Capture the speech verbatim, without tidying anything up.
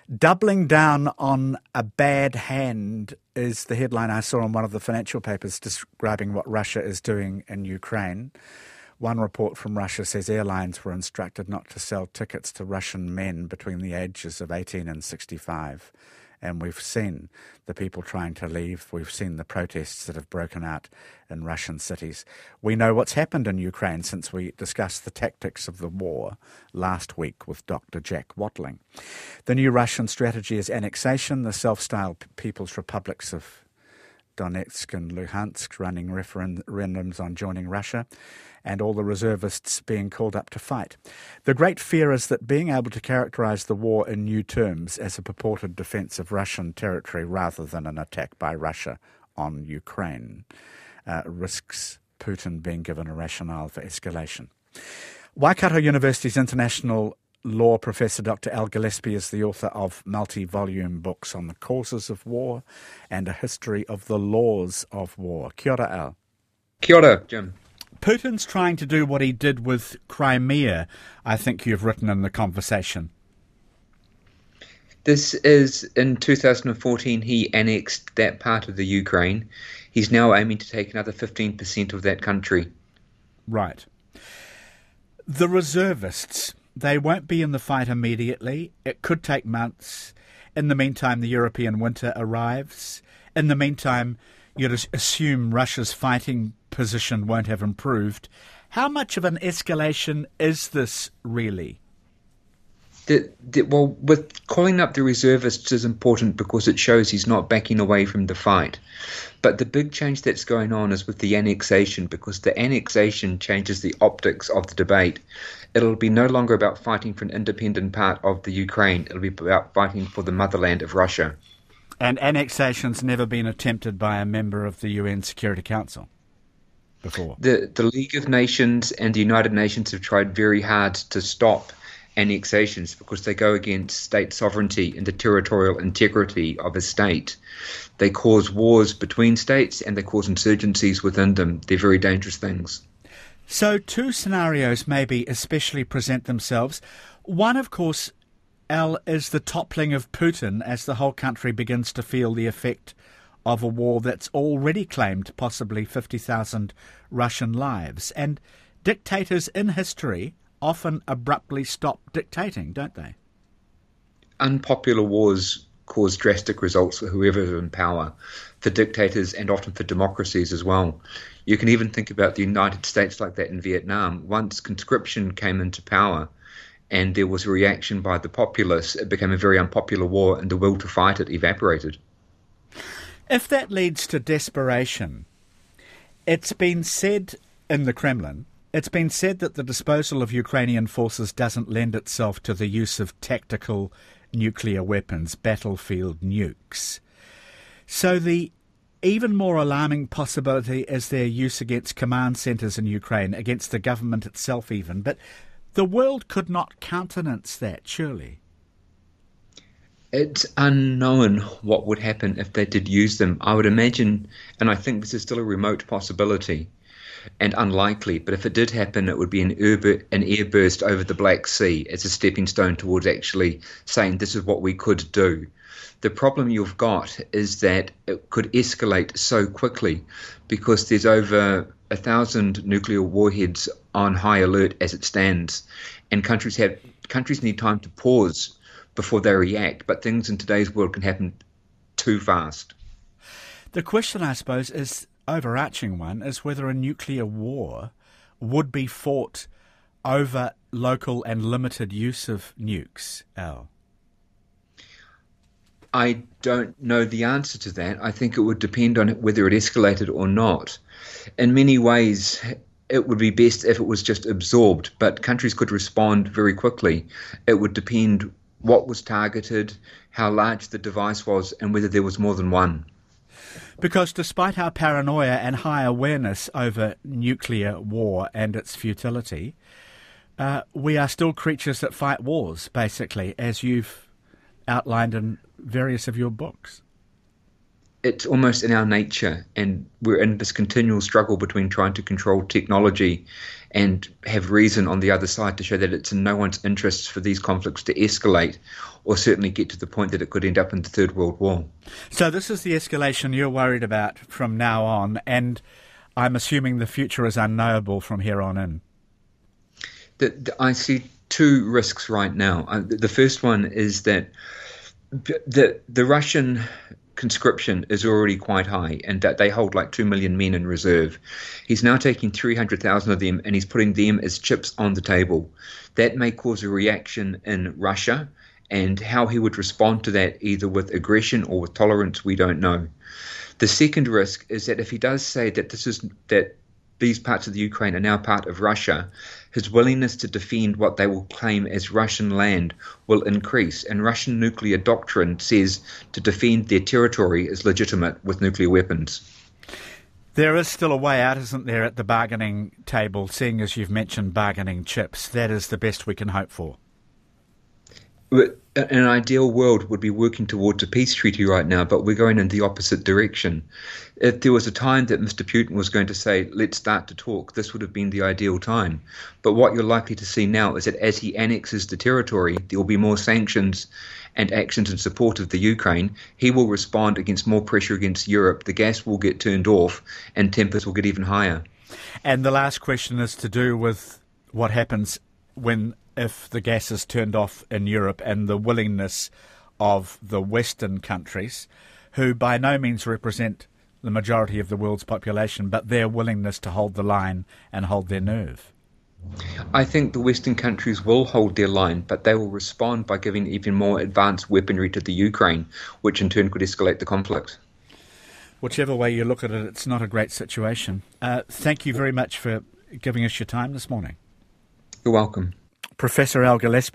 Doubling down on a bad hand is the headline I saw in one of the financial papers describing what Russia is doing in Ukraine. One report from Russia says airlines were instructed not to sell tickets to Russian men between the ages of eighteen and sixty-five. And we've seen the people trying to leave. We've seen the protests that have broken out in Russian cities. We know what's happened in Ukraine since we discussed the tactics of the war last week with Doctor Jack Watling. The new Russian strategy is annexation. The self-styled People's Republics of Donetsk and Luhansk running referendums on joining Russia, and all the reservists being called up to fight. The great fear is that being able to characterise the war in new terms as a purported defence of Russian territory rather than an attack by Russia on Ukraine uh, risks Putin being given a rationale for escalation. Waikato University's international law professor Doctor Al Gillespie is the author of multi-volume books on the causes of war and a history of the laws of war. Kia ora, Al. Kia ora, Jim. Putin's trying to do what he did with Crimea, I think you've written in the conversation. This is, in two thousand fourteen, he annexed that part of the Ukraine. He's now aiming to take another fifteen percent of that country. Right. The reservists, they won't be in the fight immediately. It could take months. In the meantime, the European winter arrives. In the meantime, you'd assume Russia's fighting position won't have improved. How much of an escalation is this really? The, the, well, with calling up the reservists is important because it shows he's not backing away from the fight. But the big change that's going on is with the annexation, because the annexation changes the optics of the debate. It'll be no longer about fighting for an independent part of the Ukraine. It'll be about fighting for the motherland of Russia. And annexation's never been attempted by a member of the U N Security Council before. The, the League of Nations and the United Nations have tried very hard to stop annexations because they go against state sovereignty and the territorial integrity of a state. They cause wars between states and they cause insurgencies within them. They're very dangerous things. So two scenarios maybe especially present themselves. One, of course, Al, is the toppling of Putin as the whole country begins to feel the effect of a war that's already claimed possibly fifty thousand Russian lives. And dictators in history often abruptly stop dictating, don't they? Unpopular wars cause drastic results for whoever's in power, for dictators and often for democracies as well. You can even think about the United States like that in Vietnam. Once conscription came into power and there was a reaction by the populace, it became a very unpopular war and the will to fight it evaporated. If that leads to desperation, it's been said in the Kremlin, it's been said that the disposal of Ukrainian forces doesn't lend itself to the use of tactical nuclear weapons, battlefield nukes. So the even more alarming possibility is their use against command centres in Ukraine, against the government itself even. But the world could not countenance that, surely. It's unknown what would happen if they did use them. I would imagine, and I think this is still a remote possibility and unlikely, but if it did happen, it would be an, air, an airburst over the Black Sea as a stepping stone towards actually saying this is what we could do. The problem you've got is that it could escalate so quickly because there's over a thousand nuclear warheads on high alert as it stands, and countries have countries need time to pause before they react, but things in today's world can happen too fast. The question, I suppose, is overarching one, is whether a nuclear war would be fought over local and limited use of nukes, Al. I don't know the answer to that. I think it would depend on whether it escalated or not. In many ways, it would be best if it was just absorbed, but countries could respond very quickly. It would depend what was targeted, how large the device was, and whether there was more than one. Because despite our paranoia and high awareness over nuclear war and its futility, uh, we are still creatures that fight wars, basically, as you've outlined in various of your books. It's almost in our nature, and we're in this continual struggle between trying to control technology and have reason on the other side to show that it's in no one's interests for these conflicts to escalate or certainly get to the point that it could end up in the Third World War. So this is the escalation you're worried about from now on, and I'm assuming the future is unknowable from here on in. The, the, I see two risks right now. Uh, the, the first one is that the the Russian conscription is already quite high, and that they hold like two million men in reserve. He's now taking three hundred thousand of them, and he's putting them as chips on the table. That may cause a reaction in Russia, and how he would respond to that, either with aggression or with tolerance, we don't know. The second risk is that if he does say that this is that these parts of the Ukraine are now part of Russia, his willingness to defend what they will claim as Russian land will increase. And Russian nuclear doctrine says to defend their territory is legitimate with nuclear weapons. There is still a way out, isn't there, at the bargaining table, seeing as you've mentioned bargaining chips. That is the best we can hope for. An ideal world would be working towards a peace treaty right now, but we're going in the opposite direction. If there was a time that Mister Putin was going to say, let's start to talk, this would have been the ideal time. But what you're likely to see now is that as he annexes the territory, there will be more sanctions and actions in support of the Ukraine. He will respond against more pressure against Europe. The gas will get turned off and tempers will get even higher. And the last question is to do with what happens when if the gas is turned off in Europe, and the willingness of the Western countries, who by no means represent the majority of the world's population, but their willingness to hold the line and hold their nerve. I think the Western countries will hold their line, but they will respond by giving even more advanced weaponry to the Ukraine, which in turn could escalate the conflict. Whichever way you look at it, it's not a great situation. Uh, thank you very much for giving us your time this morning. You're welcome. Professor Al Gillespie